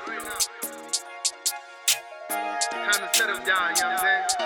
Time to settle down, you know what I'm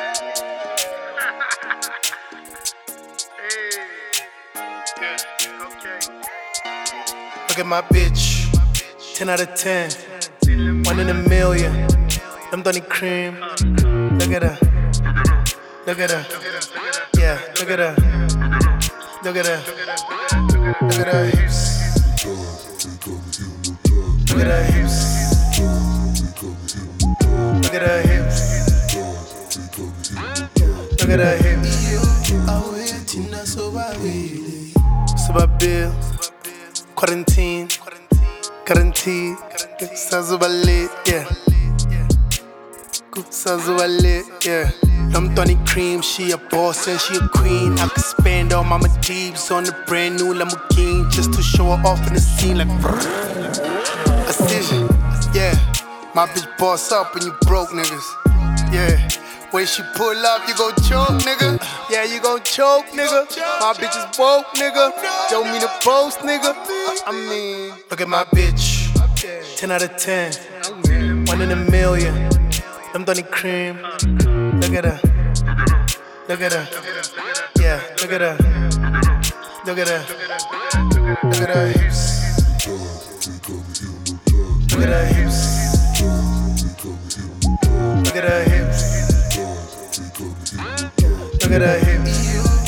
saying? Hey. Yeah, okay. Look at my bitch, 10 out of 10, 1 in a million. Them Donny Cream. Look at her, look at her. Yeah, look at her, look at her, look at her hips, look at her hips, look at her hips, look at her hips. Subabil, quarantine, guaranteed, Sazubalit, yeah. Sazubalit, yeah. I'm Donny Cream, she a boss and she a queen. I could spend all my deeps on the brand new Lamborghini just to show her off in the scene like Precision, yeah. My bitch boss up and you broke niggas, yeah. When she pull up, you gon' choke, nigga. Yeah, you gon' choke, nigga. My bitch is woke, nigga. Don't mean to boast, nigga. I mean, look at my bitch, 10 out of 10, 1 in a million. Them Donny Cream. Look at her, look at her. Yeah, look at her, look at her, look at her hips, look at her hips, look at her hips, look at her hips.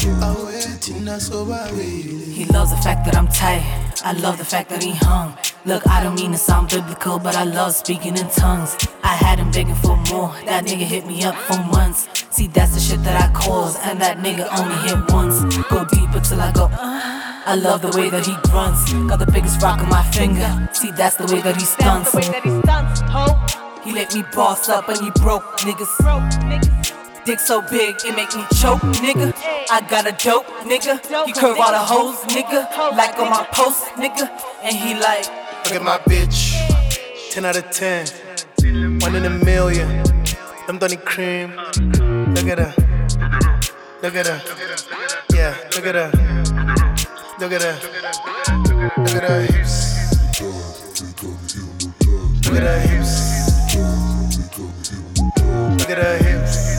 He loves the fact that I'm tight. I love the fact that he hung. Look, I don't mean to sound biblical, but I love speaking in tongues. I had him begging for more. That nigga hit me up for months. See, that's the shit that I cause, and that nigga only hit once. Go deeper till I go. I love the way that he grunts. Got the biggest rock on my finger. See, that's the way that he stunts. He let me boss up and he broke niggas. Dick so big, it make me choke, nigga. I got a dope, nigga. He curve all the hoes, nigga. Like on my post, nigga. And he like, look at my bitch, 10 out of 10, 1 in a million. Them Donny Cream. Look at her, look at her. Yeah, look at her, look at her, look at her hips, look at her hips, look at her hips,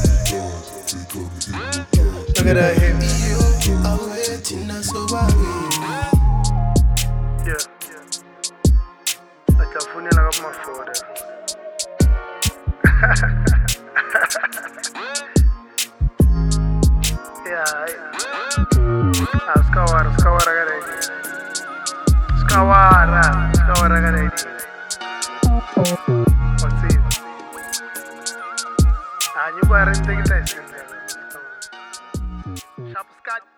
look at her hips. Yeah. Achafunela kumafora. Yeah. Skawara garedi. Skawara garedi. What's it? You go ahead and take it. Sharp Scott.